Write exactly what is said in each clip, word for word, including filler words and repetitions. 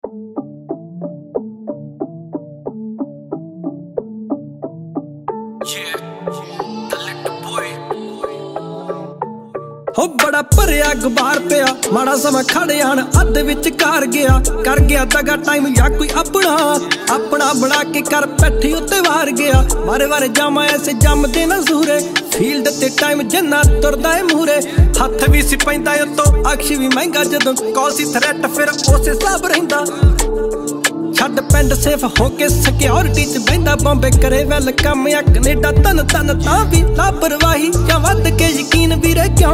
हो बड़ा भरिया गुबार पिया माड़ा समा खड़ जान अद्ध विच कार गया कर गया दगा टाइम या कोई अपना अपना बना के कर पैठी उत्ते वार गया बारे बारे जामा ऐसे जमदे ना सूरे फील्ड ते टाइम जिन्ना तुरदा है मूरे हथ भी सी पैंदा उत्तों अक्ष भी महंगा जदों कॉल सी थ्रैट फिर उसे हिसाब रहिंदा छड़ पिंड सेफ होके सिक्योरिटी च बहिंदा बॉम्बे करे वेलकम या कनेडा तन तन तां भी लापरवाही या वध के यकीन वीरे क्यों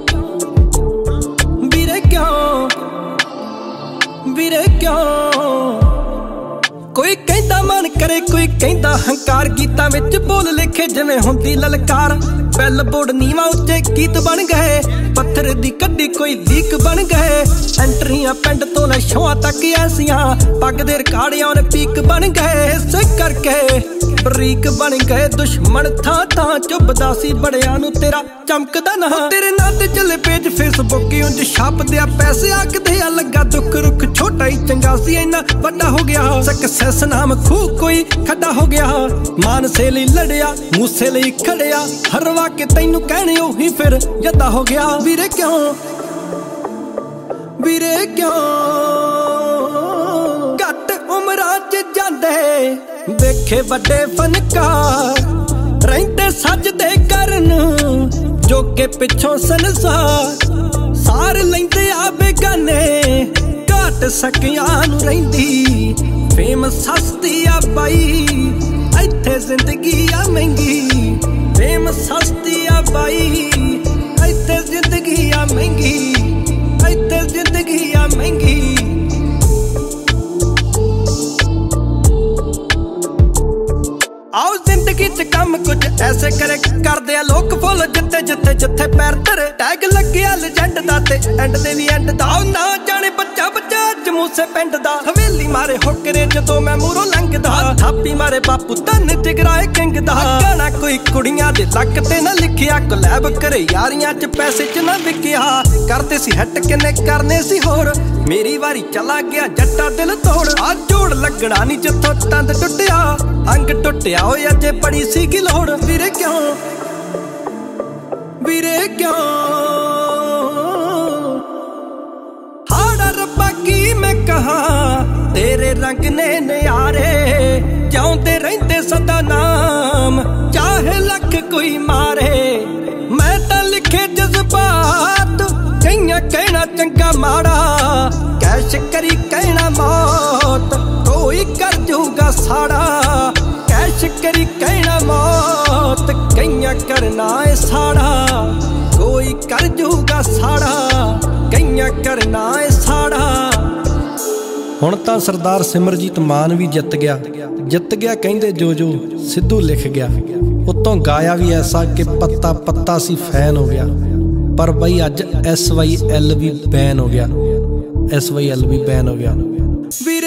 वीरे क्यों वीरे क्यों कोई कहंदा मन करे कोई कहंदा हंकार गीतां विच बोल लिखे जिवें हुंदी ललकार बैल बोर्ड नीवा उच्चे गीत बन गए पत्थर दी कड्डी कोई लीक बन गए एंट्रियां पिंड तो ले शोआं तक ऐसियां पग दे रिकार्डियां ने पीक बन गए इस करके बरीक बन गए दुश्मन थां थां चुभदा सी बड़ियां नूं तेरा चमकदा ना तेरे नां ते चले पेज फेसबुक उंज छापदे आ पैसे आखदे आ लगा दुख रुख छोटा ही चंगा सी इन्ना वड्डा हो गया सक्सेस नाम खूह कोई खड्डा हो गया मानसे लई लड़िया मूसे लई खड़िया हरवा के तैनू कहने ओही फिर जदा हो गया वीरे क्यों वीरे क्यों घट उमरां च जांदे वेखे वड्डे फनकार रहिंदे सजदे करन जो के पिछों संसार सार लैंदे आ बेगाने घट सकियां नूं रहिंदी फेम सस्ती आ पाई इत्थे जिंदगी आ महंगी फेम सस्ती आ पाई इत्थे जिंदगी आ महंगी इत्थे जिंदगी आ महंगी आओ जिंदगी च कम कुछ ऐसे करे करदे आ लोग फुल जिथे जिथे जिथे पैर धरे टैग लग्गिया लेजेंड दा ते एंड दे वी एंड दा ना जाने बच्चा बच्चा जमूसे पिंड दा हवेली मारे होकरे जदों मैं मूरों लंघदा थापी मारे बापू धन टिगराए किंग दा गाना कोई कुड़ियां दे लक ते ना लिखिया कोलैब करे यारियां च पैसे च ना विकिया करते सी हट किन्ने करने सी होर मेरी वारी चला गया जट्टा दिल तोड़ आ जोड़ लगना नहीं जिथों तंद टुटिया अंग टुटिया होए अजे बड़ी सी की लोड़ वीरे क्यों वीरे क्यों हाड़ा रब्बा की मैं कहा तेरे रंग ने न्यारे जाऊंदे रहिंदे सदा नाम चाहे लख कोई मारे मैं तां लिखे जज्बात कईयां कहना चंगा माड़ा कैश करी कहना मौत कोई कर जूगा साड़ा कैश करी कहना मौत कईयां करना है साड़ा कोई कर जूगा साड़ा कईयां करना है साड़ा हुण तां सरदार सिमरजीत मान भी जित गया जित गया कहंदे जो जो सिद्धू लिख गया उत्तों गाया भी ऐसा कि पत्ता पत्ता सी फैन हो गया पर बई अज एस वाई एल भी बैन हो गया एस वाई एल भी बैन हो गया।